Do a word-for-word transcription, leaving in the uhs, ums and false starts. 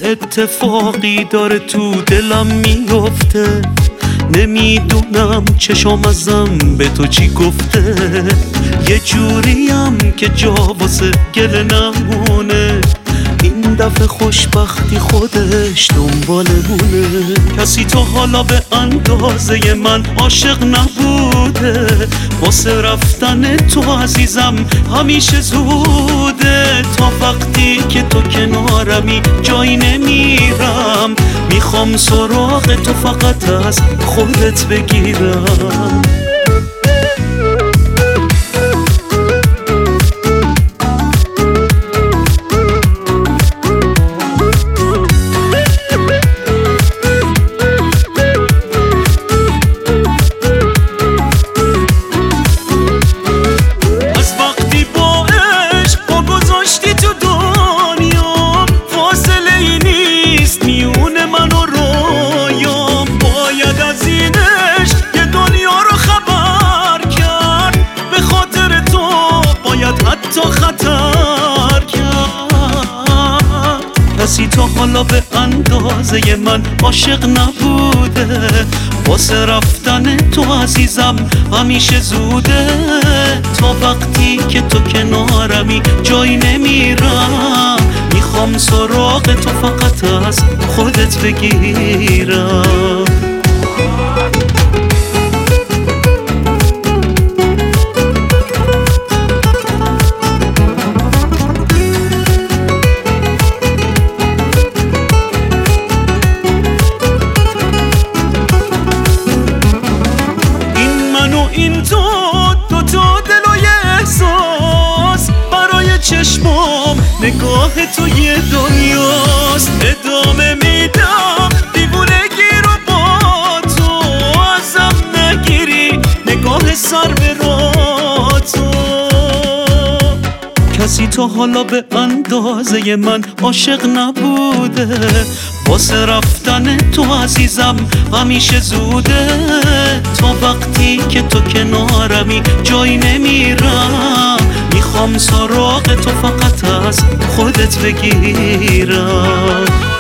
اتفاقی داره تو دلم میفته، نمیدونم چشم ازم به تو چی گفته. یه جوریم که جا واسه گله نمونه، این دفعه خوشبختی خودش دنبالمونه. کسی تا حالا به اندازه من عاشق نبوده، واسه رفتن تو عزیزم همیشه زوده. تا وقتی که تو کنارمی جایی نمیرم، میخوام سراغ تو فقط از خودت بگیرم. کسی تا حالا به اندازه من عاشق نبوده، واسه رفتن تو عزیزم همیشه زوده. تا وقتی که تو کنارمی جایی نمیرم، میخوام سراغ تو فقط از خودت بگیرم. این تو دو تا دل و یه احساس، برای چشمام نگاه تو یه دنیاست. ادامه میدم دیوونگی رو با تو، ازم نگیری نگاه سر به راه تو. کسی تا حالا به اندازه من عاشق نبوده، واسه رفتن تو عزیزم همیشه زوده. تا وقتی که تو کنارمی جایی نمیرم، میخوام سراغ تو فقط از خودت بگیرم.